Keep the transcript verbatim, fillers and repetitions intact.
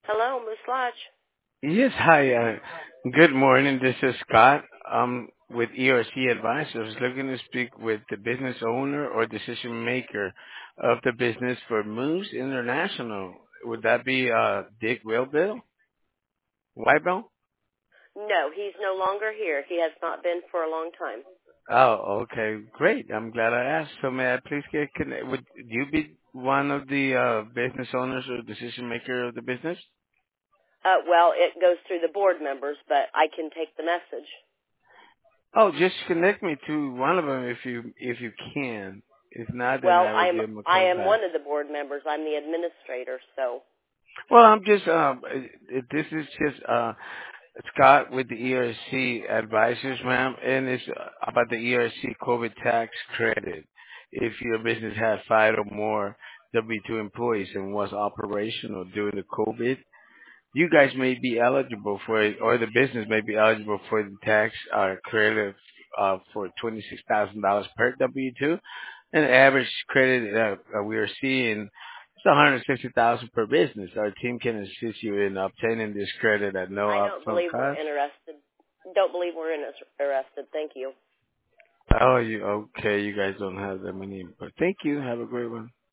Hello, Miss Lodge. Yes, hi. Uh, good morning. This is Scott. Um, with E R C Advisors. I was looking to speak with the business owner or decision maker of the business for Moose International. Would that be uh, Dick Willbill? Whitebell? No, he's no longer here. He has not been for a long time. Oh, okay, great. I'm glad I asked. So may I please get connected? Would you be one of the uh, business owners or decision maker of the business? Uh, well, it goes through the board members, but I can take the message. Oh, just connect me to one of them if you if you can. If not, then Well, I will I'm give him a I call am back. one of the board members. I'm the administrator, so Well, I'm just um, uh, this is just uh Scott with the E R C Advisors, ma'am, and it's uh, about the E R C COVID tax credit. If your business has five or more W two employees and was operational during the COVID, you guys may be eligible for it, or the business may be eligible for the tax uh, credit uh, for twenty-six thousand dollars per W two. And the average credit uh, uh, we are seeing is one hundred sixty thousand dollars per business. Our team can assist you in obtaining this credit at no I don't upfront believe we're cost. interested. Don't believe we're interested. Thank you. Oh, you okay? You guys don't have that many, but thank you. Have a great one.